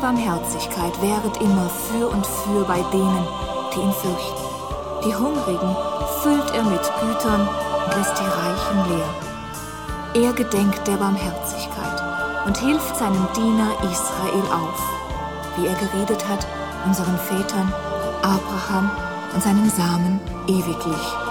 Barmherzigkeit währet immer für und für bei denen, die ihn fürchten. Die Hungrigen füllt er mit Gütern und lässt die Reichen leer. Er gedenkt der Barmherzigkeit und hilft seinem Diener Israel auf, wie er geredet hat unseren Vätern, Abraham und seinem Samen ewiglich.